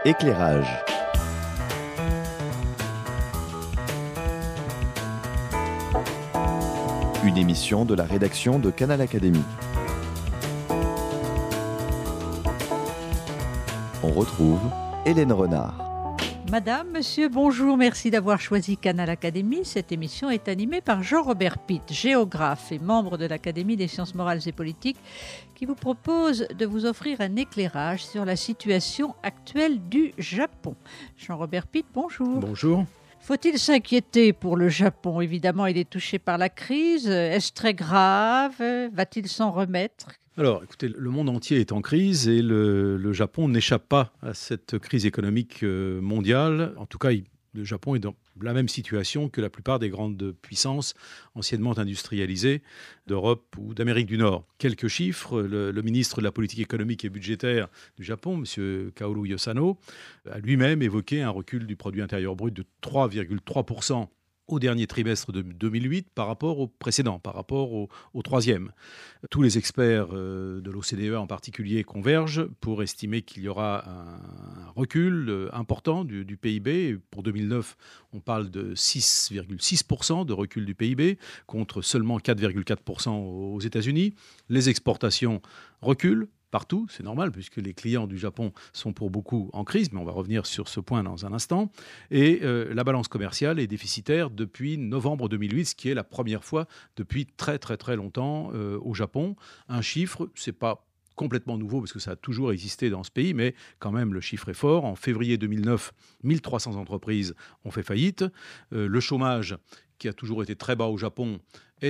Éclairage. Une émission de la rédaction de Canal Académie. On retrouve Hélène Renard. Madame, monsieur, bonjour, merci d'avoir choisi Canal Académie. Cette émission est animée par Jean-Robert Pitt, géographe et membre de l'Académie des sciences morales et politiques, qui vous propose de vous offrir un éclairage sur la situation actuelle du Japon. Jean-Robert Pitt, bonjour. Bonjour. Faut-il s'inquiéter pour le Japon ? Évidemment, il est touché par la crise. Est-ce très grave ? Va-t-il s'en remettre ? Alors, écoutez, le monde entier est en crise et le Japon n'échappe pas à cette crise économique mondiale. En tout cas, le Japon est dans la même situation que la plupart des grandes puissances anciennement industrialisées d'Europe ou d'Amérique du Nord. Quelques chiffres. Le ministre de la politique économique et budgétaire du Japon, M. Kaoru Yosano, a lui-même évoqué un recul du produit intérieur brut de 3,3% au dernier trimestre de 2008 par rapport au précédent, par rapport au troisième. Tous les experts de l'OCDE en particulier convergent pour estimer qu'il y aura un recul important du PIB. Pour 2009, on parle de 6,6% de recul du PIB contre seulement 4,4% aux États-Unis. Les exportations reculent partout, c'est normal, puisque les clients du Japon sont pour beaucoup en crise, mais on va revenir sur ce point dans un instant. Et la balance commerciale est déficitaire depuis novembre 2008, ce qui est la première fois depuis très très très longtemps au Japon. Un chiffre, c'est pas complètement nouveau parce que ça a toujours existé dans ce pays, mais quand même le chiffre est fort. En février 2009, 1300 entreprises ont fait faillite. Le chômage, qui a toujours été très bas au Japon,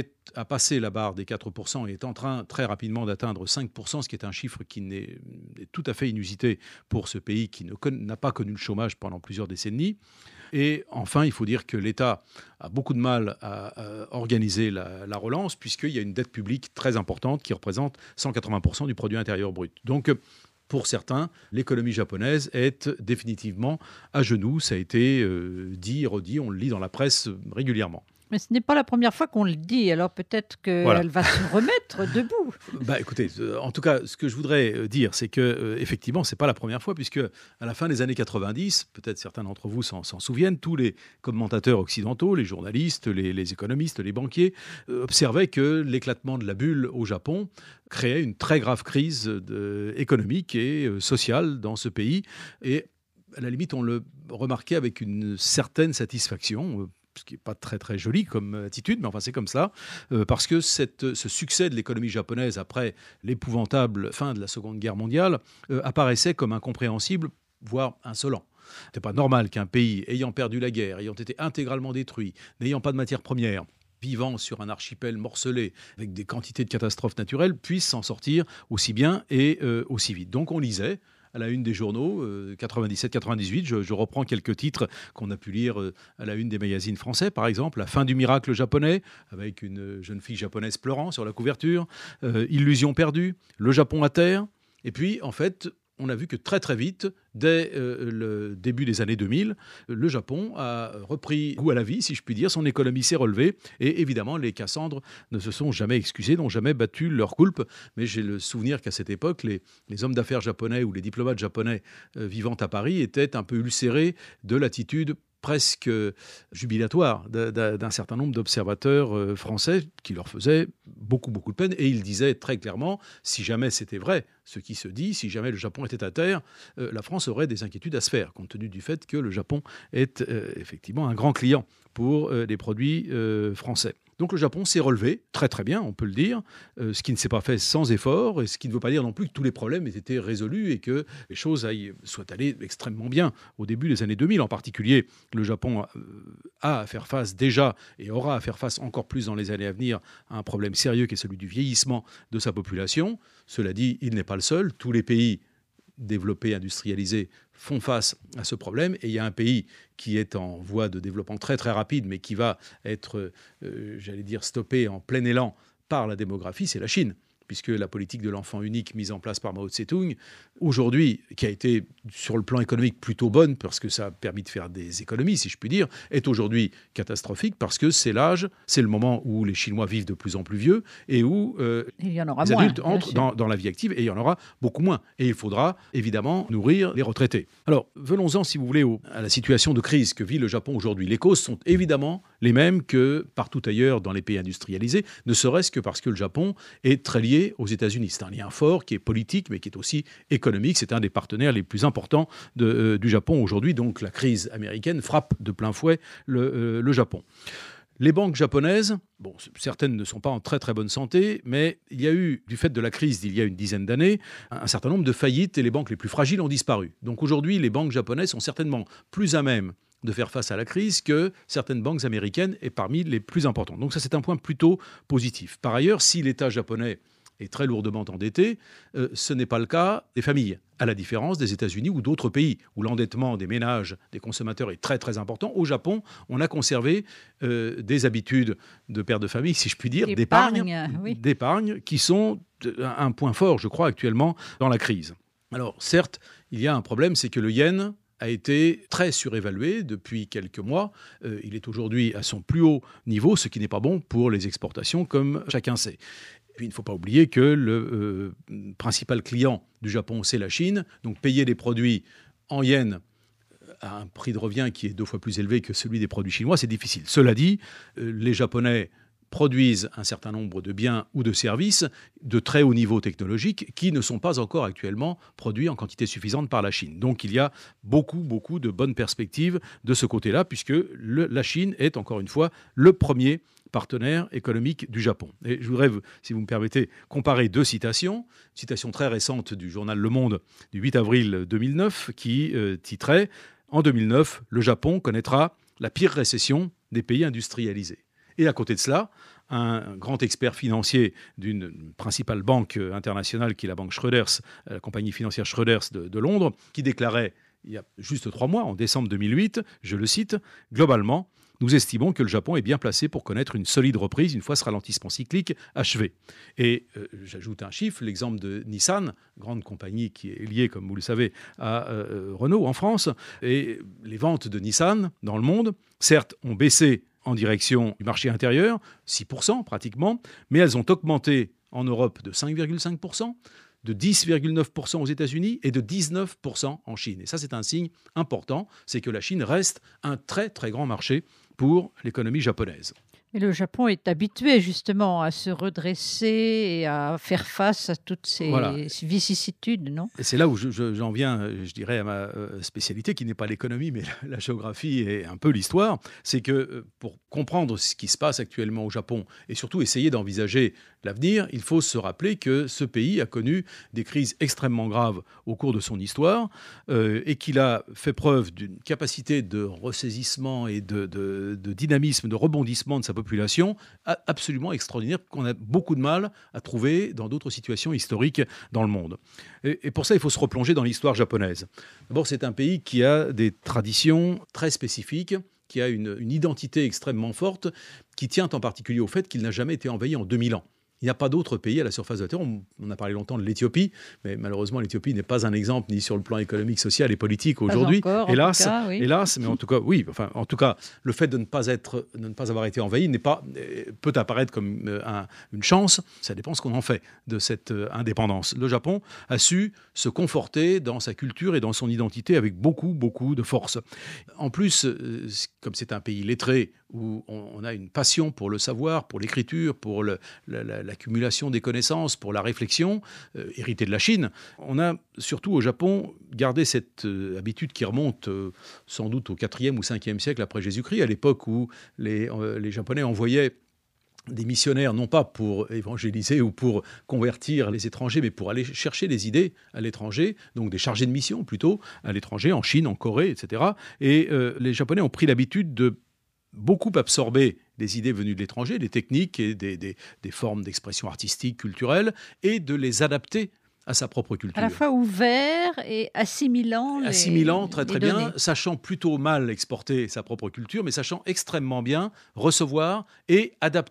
a passé la barre des 4% et est en train très rapidement d'atteindre 5%, ce qui est un chiffre qui est tout à fait inusité pour ce pays qui n'a pas connu le chômage pendant plusieurs décennies. Et enfin, il faut dire que l'État a beaucoup de mal à organiser la relance, puisqu'il y a une dette publique très importante qui représente 180% du produit intérieur brut. Donc, pour certains, l'économie japonaise est définitivement à genoux. Ça a été dit, redit, on le lit dans la presse régulièrement. Mais ce n'est pas la première fois qu'on le dit, alors peut-être qu'elle va se remettre debout. Écoutez, en tout cas, ce que je voudrais dire, c'est que effectivement, c'est pas la première fois, puisque à la fin des années 90, peut-être certains d'entre vous s'en souviennent, tous les commentateurs occidentaux, les journalistes, les économistes, les banquiers, observaient que l'éclatement de la bulle au Japon créait une très grave crise économique et sociale dans ce pays. Et à la limite, on le remarquait avec une certaine satisfaction, ce qui n'est pas très très joli comme attitude, mais enfin c'est comme ça, parce que ce succès de l'économie japonaise après l'épouvantable fin de la Seconde Guerre mondiale apparaissait comme incompréhensible, voire insolent. Ce n'était pas normal qu'un pays ayant perdu la guerre, ayant été intégralement détruit, n'ayant pas de matières premières, vivant sur un archipel morcelé avec des quantités de catastrophes naturelles, puisse s'en sortir aussi bien et aussi vite. Donc on lisait à la une des journaux, 97-98, je reprends quelques titres qu'on a pu lire à la une des magazines français, par exemple, La fin du miracle japonais, avec une jeune fille japonaise pleurant sur la couverture, Illusion perdue, Le Japon à terre. Et puis, en fait, on a vu que très très vite, dès le début des années 2000, le Japon a repris goût à la vie, si je puis dire. Son économie s'est relevée et évidemment, les Cassandres ne se sont jamais excusés, n'ont jamais battu leur coulpe. Mais j'ai le souvenir qu'à cette époque, les hommes d'affaires japonais ou les diplomates japonais vivant à Paris étaient un peu ulcérés de l'attitude presque jubilatoire d'un certain nombre d'observateurs français qui leur faisaient beaucoup de peine. Et ils disaient très clairement, si jamais c'était vrai, ce qui se dit, si jamais le Japon était à terre, la France aurait des inquiétudes à se faire, compte tenu du fait que le Japon est effectivement un grand client pour les produits français. Donc le Japon s'est relevé très très bien, on peut le dire, ce qui ne s'est pas fait sans effort, et ce qui ne veut pas dire non plus que tous les problèmes aient été résolus et que les choses soient allées extrêmement bien au début des années 2000. En particulier, le Japon a à faire face déjà et aura à faire face encore plus dans les années à venir à un problème sérieux qui est celui du vieillissement de sa population. Cela dit, il n'est pas le seul. Tous les pays développés, industrialisés, font face à ce problème. Et il y a un pays qui est en voie de développement très très rapide, mais qui va être, stoppé en plein élan par la démographie, c'est la Chine. puisque la politique de l'enfant unique mise en place par Mao Tse-tung, aujourd'hui, qui a été sur le plan économique plutôt bonne, parce que ça a permis de faire des économies, si je puis dire, est aujourd'hui catastrophique, parce que c'est le moment où les Chinois vivent de plus en plus vieux, et où il y en aura les moins, adultes entrent dans la vie active, et il y en aura beaucoup moins. Et il faudra évidemment nourrir les retraités. Alors, venons-en, si vous voulez, à la situation de crise que vit le Japon aujourd'hui. Les causes sont évidemment les mêmes que partout ailleurs dans les pays industrialisés, ne serait-ce que parce que le Japon est très lié aux États-Unis. C'est un lien fort qui est politique, mais qui est aussi économique. C'est un des partenaires les plus importants du Japon aujourd'hui. Donc la crise américaine frappe de plein fouet le Japon. Les banques japonaises, bon, certaines ne sont pas en très très bonne santé, mais il y a eu, du fait de la crise d'il y a une dizaine d'années, un certain nombre de faillites et les banques les plus fragiles ont disparu. Donc aujourd'hui, les banques japonaises sont certainement plus à même de faire face à la crise que certaines banques américaines et parmi les plus importantes. Donc ça, c'est un point plutôt positif. Par ailleurs, si l'État japonais est très lourdement endetté, ce n'est pas le cas des familles, à la différence des États-Unis ou d'autres pays où l'endettement des ménages, des consommateurs est très très important. Au Japon, on a conservé des habitudes de père de famille, si je puis dire, d'épargne, qui sont un point fort, je crois, actuellement dans la crise. Alors certes, il y a un problème, c'est que le yen a été très surévalué depuis quelques mois. Il est aujourd'hui à son plus haut niveau, ce qui n'est pas bon pour les exportations, comme chacun sait. Puis, il ne faut pas oublier que le principal client du Japon, c'est la Chine. Donc, payer des produits en yens à un prix de revient qui est 2 fois plus élevé que celui des produits chinois, c'est difficile. Cela dit, les Japonais produisent un certain nombre de biens ou de services de très haut niveau technologique qui ne sont pas encore actuellement produits en quantité suffisante par la Chine. Donc il y a beaucoup de bonnes perspectives de ce côté-là, puisque la Chine est, encore une fois, le premier partenaire économique du Japon. Et je voudrais, si vous me permettez, comparer 2 citations. Une citation très récente du journal Le Monde du 8 avril 2009 qui titrait « En 2009, le Japon connaîtra la pire récession des pays industrialisés ». Et à côté de cela, un grand expert financier d'une principale banque internationale qui est la banque Schroders, la compagnie financière Schroders de Londres, qui déclarait il y a juste 3 mois, en décembre 2008, je le cite, « Globalement, nous estimons que le Japon est bien placé pour connaître une solide reprise une fois ce ralentissement cyclique achevé. » Et j'ajoute un chiffre, l'exemple de Nissan, grande compagnie qui est liée, comme vous le savez, à Renault en France. Et les ventes de Nissan dans le monde, certes, ont baissé en direction du marché intérieur, 6% pratiquement, mais elles ont augmenté en Europe de 5,5%, de 10,9% aux États-Unis et de 19% en Chine. Et ça, c'est un signe important, c'est que la Chine reste un très très grand marché pour l'économie japonaise. Et le Japon est habitué justement à se redresser et à faire face à toutes ces vicissitudes, non ? Et c'est là où j'en viens, je dirais, à ma spécialité, qui n'est pas l'économie, mais la géographie et un peu l'histoire. C'est que pour comprendre ce qui se passe actuellement au Japon et surtout essayer d'envisager l'avenir, il faut se rappeler que ce pays a connu des crises extrêmement graves au cours de son histoire et qu'il a fait preuve d'une capacité de ressaisissement et de dynamisme, de rebondissement de sa population absolument extraordinaire, qu'on a beaucoup de mal à trouver dans d'autres situations historiques dans le monde. Et pour ça, il faut se replonger dans l'histoire japonaise. D'abord, c'est un pays qui a des traditions très spécifiques, qui a une identité extrêmement forte, qui tient en particulier au fait qu'il n'a jamais été envahi en 2000 ans. Il n'y a pas d'autre pays à la surface de la Terre. On a parlé longtemps de l'Éthiopie, mais malheureusement, l'Éthiopie n'est pas un exemple ni sur le plan économique, social et politique aujourd'hui. Hélas, mais en tout cas, oui. Enfin, en tout cas, le fait de ne pas avoir été envahi peut apparaître comme une chance. Ça dépend ce qu'on en fait de cette indépendance. Le Japon a su se conforter dans sa culture et dans son identité avec beaucoup de force. En plus, comme c'est un pays lettré, où on a une passion pour le savoir, pour l'écriture, pour l'accumulation des connaissances, pour la réflexion, héritée de la Chine. On a surtout au Japon gardé cette habitude qui remonte sans doute au 4e ou 5e siècle après Jésus-Christ, à l'époque où les Japonais envoyaient des missionnaires, non pas pour évangéliser ou pour convertir les étrangers, mais pour aller chercher des idées à l'étranger, donc des chargés de mission plutôt, à l'étranger, en Chine, en Corée, etc. Et les Japonais ont pris l'habitude de beaucoup absorber des idées venues de l'étranger, des techniques et des formes d'expression artistique, culturelle, et de les adapter à sa propre culture. À la fois ouvert et assimilant très bien, sachant plutôt mal exporter sa propre culture, mais sachant extrêmement bien recevoir et adapter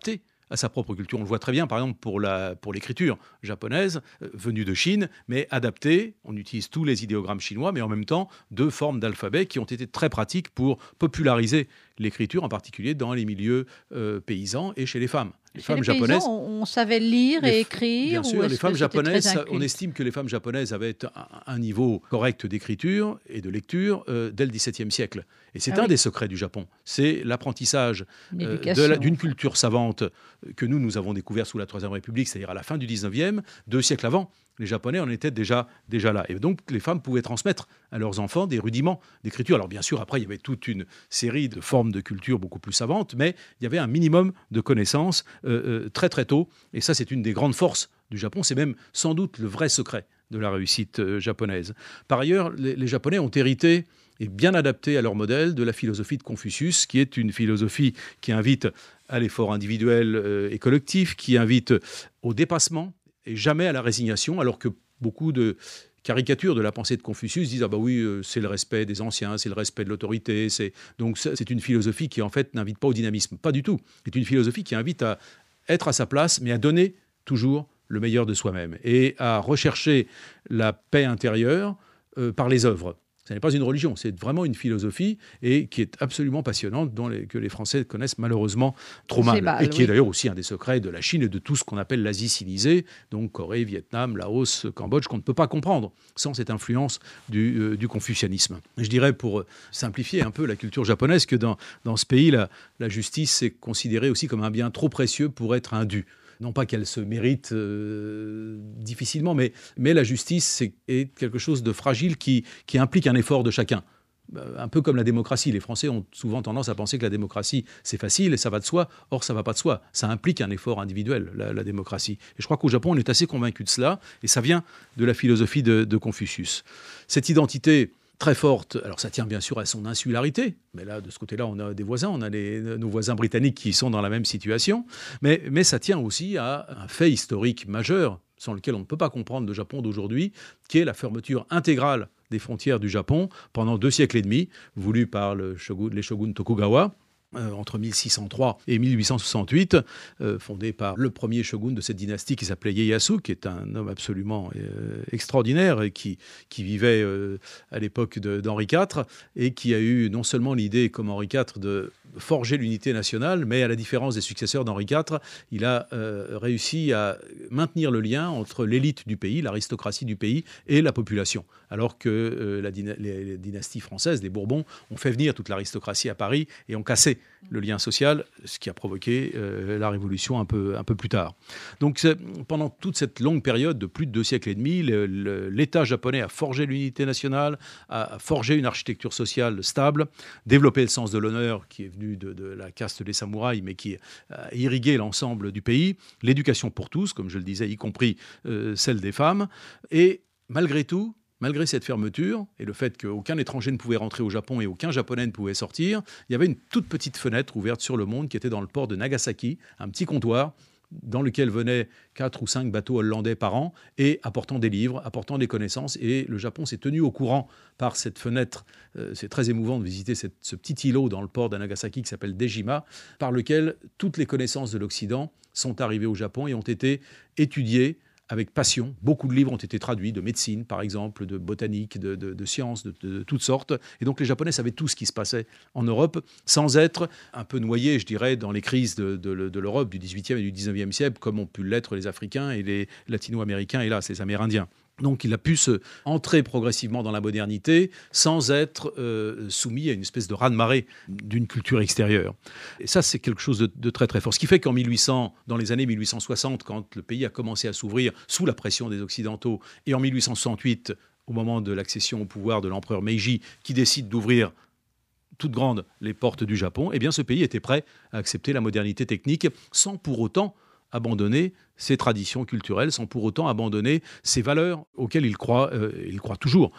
à sa propre culture. On le voit très bien, par exemple, pour l'écriture japonaise, venue de Chine, mais adaptée. On utilise tous les idéogrammes chinois, mais en même temps, 2 formes d'alphabet qui ont été très pratiques pour populariser l'écriture, en particulier dans les milieux paysans et chez les femmes. Les femmes japonaises, on savait lire et écrire. Bien sûr, les femmes japonaises, on estime que les femmes japonaises avaient un niveau correct d'écriture et de lecture dès le XVIIe siècle. Et c'est un des secrets du Japon. C'est l'apprentissage d'une culture savante que nous avons découvert sous la Troisième République, c'est-à-dire à la fin du XIXe, 2 siècles avant. Les Japonais en étaient déjà là. Et donc, les femmes pouvaient transmettre à leurs enfants des rudiments d'écriture. Alors, bien sûr, après, il y avait toute une série de formes de culture beaucoup plus savantes, mais il y avait un minimum de connaissances très, très tôt. Et ça, c'est une des grandes forces du Japon. C'est même sans doute le vrai secret de la réussite japonaise. Par ailleurs, les Japonais ont hérité et bien adapté à leur modèle de la philosophie de Confucius, qui est une philosophie qui invite à l'effort individuel et collectif, qui invite au dépassement, et jamais à la résignation, alors que beaucoup de caricatures de la pensée de Confucius disent « Ah bah oui, c'est le respect des anciens, c'est le respect de l'autorité. » Donc c'est une philosophie qui, en fait, n'invite pas au dynamisme. Pas du tout. C'est une philosophie qui invite à être à sa place, mais à donner toujours le meilleur de soi-même et à rechercher la paix intérieure par les œuvres. Ce n'est pas une religion, c'est vraiment une philosophie et qui est absolument passionnante, que les Français connaissent malheureusement trop mal. Et qui est d'ailleurs aussi un des secrets de la Chine et de tout ce qu'on appelle l'Asie civilisée, donc Corée, Vietnam, Laos, Cambodge, qu'on ne peut pas comprendre sans cette influence du confucianisme. Je dirais, pour simplifier un peu la culture japonaise, que dans ce pays, la justice est considérée aussi comme un bien trop précieux pour être un dû. Non pas qu'elle se mérite difficilement, mais la justice est quelque chose de fragile qui implique un effort de chacun. Un peu comme la démocratie. Les Français ont souvent tendance à penser que la démocratie, c'est facile et ça va de soi. Or, ça ne va pas de soi. Ça implique un effort individuel, la démocratie. Et je crois qu'au Japon, on est assez convaincu de cela. Et ça vient de la philosophie de Confucius. Cette identité très forte, alors ça tient bien sûr à son insularité, mais là, de ce côté-là, on a des voisins, on a nos voisins britanniques qui sont dans la même situation, mais ça tient aussi à un fait historique majeur, sans lequel on ne peut pas comprendre le Japon d'aujourd'hui, qui est la fermeture intégrale des frontières du Japon pendant 2 siècles et demi, voulue par les shoguns Tokugawa, entre 1603 et 1868, fondé par le premier shogun de cette dynastie qui s'appelait Ieyasu, qui est un homme absolument extraordinaire et qui vivait à l'époque d'Henri IV et qui a eu non seulement l'idée, comme Henri IV, de forger l'unité nationale, mais à la différence des successeurs d'Henri IV, il a réussi à maintenir le lien entre l'élite du pays, l'aristocratie du pays et la population, alors que les dynasties françaises, les Bourbons, ont fait venir toute l'aristocratie à Paris et ont cassé le lien social, ce qui a provoqué la Révolution un peu plus tard. Donc pendant toute cette longue période de plus de 2 siècles et demi, l'État japonais a forgé l'unité nationale, a forgé une architecture sociale stable, développé le sens de l'honneur qui est venu de la caste des samouraïs, mais qui a irrigué l'ensemble du pays, l'éducation pour tous, comme je le disais, y compris celle des femmes, et malgré tout, malgré cette fermeture et le fait qu'aucun étranger ne pouvait rentrer au Japon et aucun Japonais ne pouvait sortir, il y avait une toute petite fenêtre ouverte sur le monde qui était dans le port de Nagasaki, un petit comptoir dans lequel venaient 4 ou 5 bateaux hollandais par an et apportant des livres, apportant des connaissances. Et le Japon s'est tenu au courant par cette fenêtre. C'est très émouvant de visiter ce petit îlot dans le port de Nagasaki qui s'appelle Dejima, par lequel toutes les connaissances de l'Occident sont arrivées au Japon et ont été étudiées avec passion. Beaucoup de livres ont été traduits, de médecine par exemple, de botanique, de sciences, de toutes sortes. Et donc les Japonais savaient tout ce qui se passait en Europe, sans être un peu noyés, je dirais, dans les crises de l'Europe du XVIIIe et du XIXe siècle, comme ont pu l'être les Africains et les Latino-Américains, et là, les Amérindiens. Donc il a pu entrer progressivement dans la modernité sans être soumis à une espèce de raz-de-marée d'une culture extérieure. Et ça, c'est quelque chose de très très fort. Ce qui fait dans les années 1860, quand le pays a commencé à s'ouvrir sous la pression des Occidentaux, et en 1868, au moment de l'accession au pouvoir de l'empereur Meiji, qui décide d'ouvrir toutes grandes les portes du Japon, eh bien ce pays était prêt à accepter la modernité technique sans pour autant abandonner ses traditions culturelles, sans pour autant abandonner ses valeurs auxquelles il croit toujours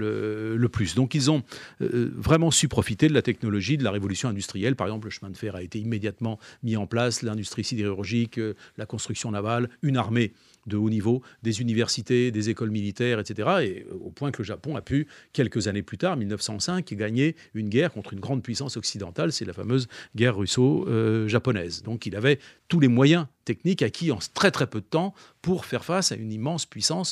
le plus. Donc ils ont vraiment su profiter de la technologie, de la révolution industrielle. Par exemple, le chemin de fer a été immédiatement mis en place, l'industrie sidérurgique, la construction navale, une armée de haut niveau, des universités, des écoles militaires, etc. Et au point que le Japon a pu, quelques années plus tard, 1905, gagner une guerre contre une grande puissance occidentale. C'est la fameuse guerre russo-japonaise. Donc il avait tous les moyens techniques acquis en très très peu de temps pour faire face à une immense puissance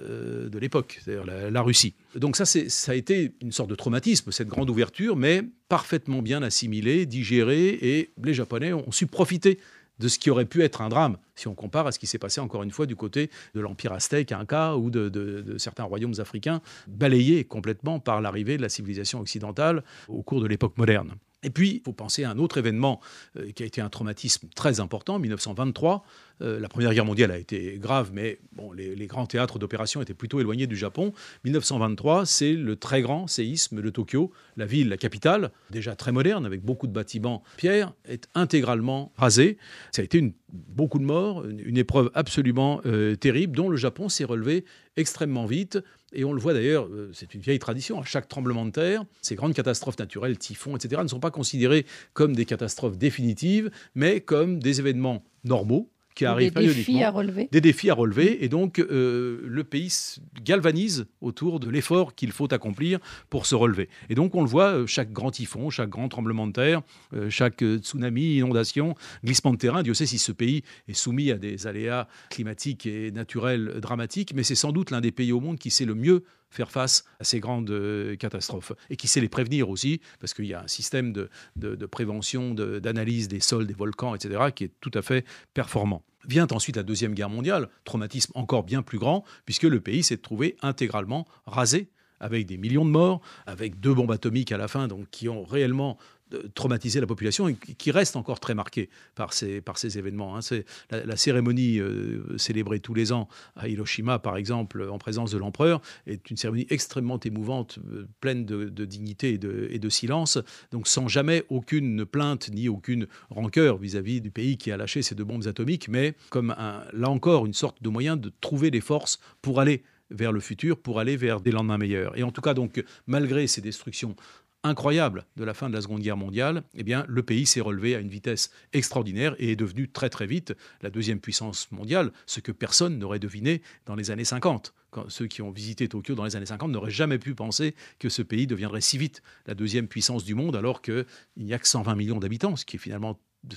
de l'époque, c'est-à-dire la Russie. Donc ça a été une sorte de traumatisme, cette grande ouverture, mais parfaitement bien assimilée, digérée, et les Japonais ont su profiter de ce qui aurait pu être un drame, si on compare à ce qui s'est passé encore une fois du côté de l'Empire aztèque, inca, ou de certains royaumes africains, balayés complètement par l'arrivée de la civilisation occidentale au cours de l'époque moderne. Et puis, il faut penser à un autre événement qui a été un traumatisme très important, 1923. La Première Guerre mondiale a été grave, mais bon, les grands théâtres d'opération étaient plutôt éloignés du Japon. 1923, c'est le très grand séisme de Tokyo. La ville, la capitale, déjà très moderne, avec beaucoup de bâtiments pierre, est intégralement rasée. Ça a été beaucoup de morts, une épreuve absolument terrible, dont le Japon s'est relevé extrêmement vite. Et on le voit d'ailleurs, c'est une vieille tradition, à chaque tremblement de terre, ces grandes catastrophes naturelles, typhons, etc., ne sont pas considérées comme des catastrophes définitives, mais comme des événements normaux qui arrivent périodiquement. Des défis à relever. Et donc, le pays galvanise autour de l'effort qu'il faut accomplir pour se relever. Et donc, on le voit, chaque grand typhon, chaque grand tremblement de terre, chaque tsunami, inondation, glissement de terrain. Dieu sait si ce pays est soumis à des aléas climatiques et naturels dramatiques, mais c'est sans doute l'un des pays au monde qui sait le mieux faire face à ces grandes catastrophes et qui sait les prévenir aussi, parce qu'il y a un système de prévention, d'analyse des sols, des volcans, etc., qui est tout à fait performant. Vient ensuite la Deuxième Guerre mondiale, traumatisme encore bien plus grand, puisque le pays s'est trouvé intégralement rasé, avec des millions de morts, avec 2 bombes atomiques à la fin, donc qui ont réellement traumatisé la population et qui reste encore très marquée par ces événements. C'est la cérémonie célébrée tous les ans à Hiroshima, par exemple, en présence de l'empereur, est une cérémonie extrêmement émouvante, pleine de dignité et de silence, donc sans jamais aucune plainte ni aucune rancœur vis-à-vis du pays qui a lâché ces 2 bombes atomiques, mais comme là encore une sorte de moyen de trouver les forces pour aller vers le futur, pour aller vers des lendemains meilleurs. Et en tout cas, donc, malgré ces destructions incroyable de la fin de la Seconde Guerre mondiale, eh bien, le pays s'est relevé à une vitesse extraordinaire et est devenu très très vite la deuxième puissance mondiale, ce que personne n'aurait deviné dans les années 50. Ceux qui ont visité Tokyo dans les années 50 n'auraient jamais pu penser que ce pays deviendrait si vite la deuxième puissance du monde, alors qu'il n'y a que 120 millions d'habitants, ce qui est finalement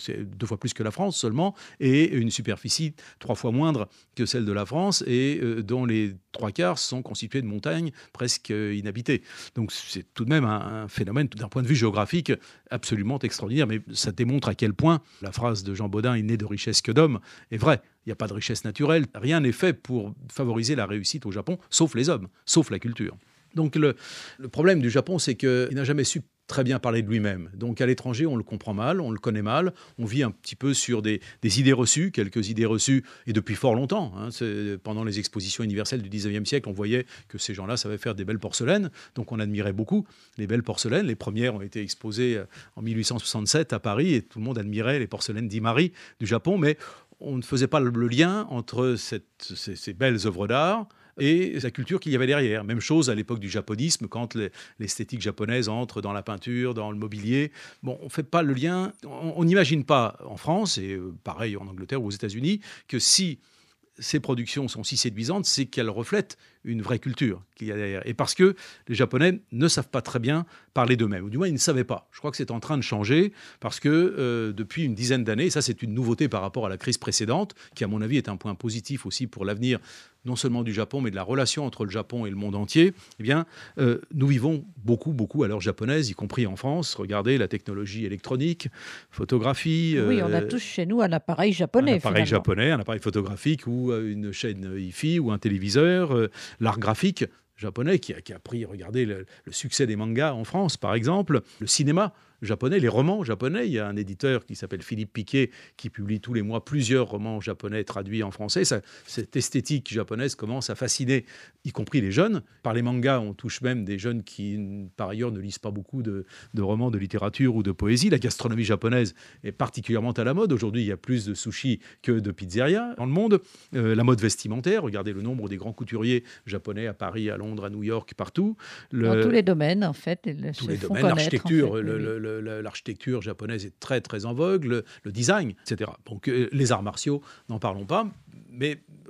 2 fois plus que la France seulement, et une superficie 3 fois moindre que celle de la France, et dont les 3/4 sont constitués de montagnes presque inhabitées. Donc c'est tout de même un phénomène, d'un point de vue géographique, absolument extraordinaire. Mais ça démontre à quel point la phrase de Jean Bodin, « il n'est de richesse que d'hommes », est vraie. Il n'y a pas de richesse naturelle. Rien n'est fait pour favoriser la réussite au Japon, sauf les hommes, sauf la culture. Donc le problème du Japon, c'est qu'il n'a jamais su très bien parler de lui-même. Donc à l'étranger, on le comprend mal, on le connaît mal, on vit un petit peu sur des idées reçues, quelques idées reçues, et depuis fort longtemps. Pendant les expositions universelles du 19e siècle, on voyait que ces gens-là savaient faire des belles porcelaines, donc on admirait beaucoup les belles porcelaines. Les premières ont été exposées en 1867 à Paris, et tout le monde admirait les porcelaines d'Imari du Japon, mais on ne faisait pas le lien entre ces belles œuvres d'art et la culture qu'il y avait derrière. Même chose à l'époque du japonisme, quand l'esthétique japonaise entre dans la peinture, dans le mobilier. Bon, on ne fait pas le lien. On n'imagine pas en France, et pareil en Angleterre ou aux États-Unis, que si ces productions sont si séduisantes, c'est qu'elles reflètent une vraie culture qu'il y a derrière. Et parce que les Japonais ne savent pas très bien parler d'eux-mêmes, ou du moins ils ne savaient pas. Je crois que c'est en train de changer, parce que depuis une dizaine d'années, et ça c'est une nouveauté par rapport à la crise précédente, qui à mon avis est un point positif aussi pour l'avenir, non seulement du Japon, mais de la relation entre le Japon et le monde entier, eh bien, nous vivons beaucoup à l'heure japonaise, y compris en France. Regardez la technologie électronique, photographie. Oui, on a tous chez nous un appareil japonais. Un appareil japonais, un appareil photographique ou une chaîne hi-fi ou un téléviseur. L'art graphique japonais qui a pris, regardez, le succès des mangas en France, par exemple. Le cinéma japonais, les romans japonais. Il y a un éditeur qui s'appelle Philippe Piquet qui publie tous les mois plusieurs romans japonais traduits en français. Cette esthétique japonaise commence à fasciner, y compris les jeunes. Par les mangas, on touche même des jeunes qui, par ailleurs, ne lisent pas beaucoup de romans, de littérature ou de poésie. La gastronomie japonaise est particulièrement à la mode. Aujourd'hui, il y a plus de sushis que de pizzerias dans le monde. La mode vestimentaire, regardez le nombre des grands couturiers japonais à Paris, à Londres, à New York, partout. Dans tous les domaines, en fait. Tous les domaines, l'architecture, en fait, l'architecture japonaise est très très en vogue, le design, etc. Donc les arts martiaux, n'en parlons pas, mais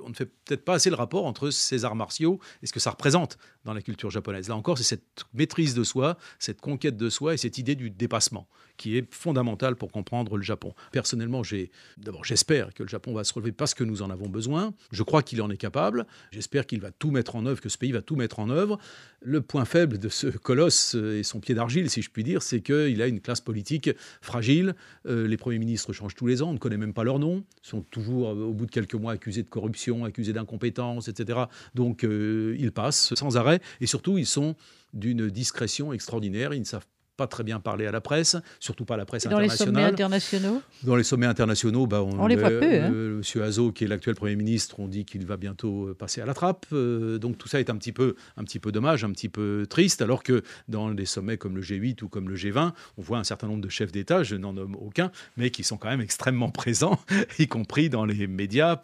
on ne fait peut-être pas assez le rapport entre ces arts martiaux et ce que ça représente dans la culture japonaise. Là encore, c'est cette maîtrise de soi, cette conquête de soi et cette idée du dépassement qui est fondamentale pour comprendre le Japon. Personnellement, j'espère que le Japon va se relever parce que nous en avons besoin. Je crois qu'il en est capable. J'espère qu'il va tout mettre en œuvre, que ce pays va tout mettre en œuvre. Le point faible de ce colosse et son pied d'argile, si je puis dire, c'est qu'il a une classe politique fragile. Les premiers ministres changent tous les ans, on ne connaît même pas leur nom. Ils sont toujours, au bout de quelques mois, accusés de corruption, accusés d'incompétence, etc. Donc, ils passent sans arrêt. Et surtout, ils sont d'une discrétion extraordinaire. Ils ne savent pas très bien parler à la presse, surtout pas à la presse internationale. Dans les sommets internationaux ? Dans les sommets internationaux, on les voit peu. Monsieur Azo, qui est l'actuel Premier ministre, on dit qu'il va bientôt passer à la trappe. Donc tout ça est un petit peu dommage, un petit peu triste, alors que dans des sommets comme le G8 ou comme le G20, on voit un certain nombre de chefs d'État, je n'en nomme aucun, mais qui sont quand même extrêmement présents, y compris dans les médias.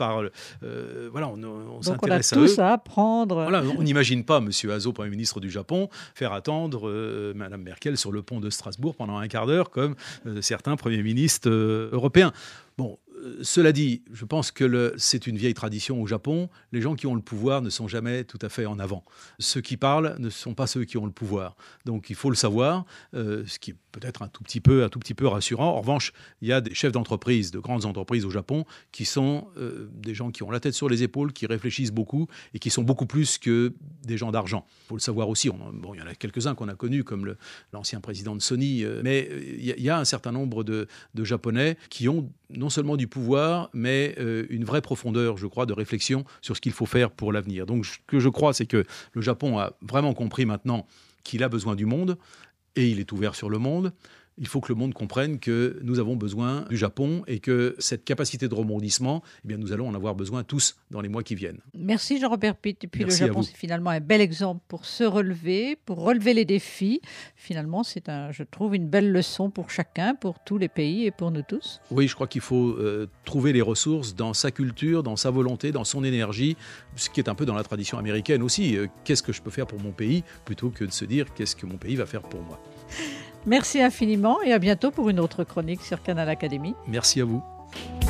On s'intéresse à eux. Donc on a tous à apprendre. Voilà, on n'imagine pas Monsieur Azo, Premier ministre du Japon, faire attendre Madame Merkel sur le pont de Strasbourg pendant un quart d'heure, comme certains premiers ministres européens. Bon, cela dit, je pense que c'est une vieille tradition au Japon. Les gens qui ont le pouvoir ne sont jamais tout à fait en avant. Ceux qui parlent ne sont pas ceux qui ont le pouvoir. Donc il faut le savoir, ce qui est peut-être un tout petit peu rassurant. En revanche, il y a des chefs d'entreprise, de grandes entreprises au Japon, qui sont des gens qui ont la tête sur les épaules, qui réfléchissent beaucoup et qui sont beaucoup plus que des gens d'argent. Il faut le savoir aussi. Il y en a quelques-uns qu'on a connus, comme l'ancien président de Sony, mais il y a un certain nombre de Japonais qui ont non seulement du pouvoir, mais une vraie profondeur, je crois, de réflexion sur ce qu'il faut faire pour l'avenir. Donc, ce que je crois, c'est que le Japon a vraiment compris maintenant qu'il a besoin du monde, et il est ouvert sur le monde. Il faut que le monde comprenne que nous avons besoin du Japon et que cette capacité de rebondissement, nous allons en avoir besoin tous dans les mois qui viennent. Merci Jean-Robert Pitt. Et puis Merci le Japon, c'est finalement un bel exemple pour se relever, pour relever les défis. Finalement, c'est je trouve, une belle leçon pour chacun, pour tous les pays et pour nous tous. Oui, je crois qu'il faut trouver les ressources dans sa culture, dans sa volonté, dans son énergie, ce qui est un peu dans la tradition américaine aussi. Qu'est-ce que je peux faire pour mon pays, plutôt que de se dire qu'est-ce que mon pays va faire pour moi. Merci infiniment et à bientôt pour une autre chronique sur Canal Académie. Merci à vous.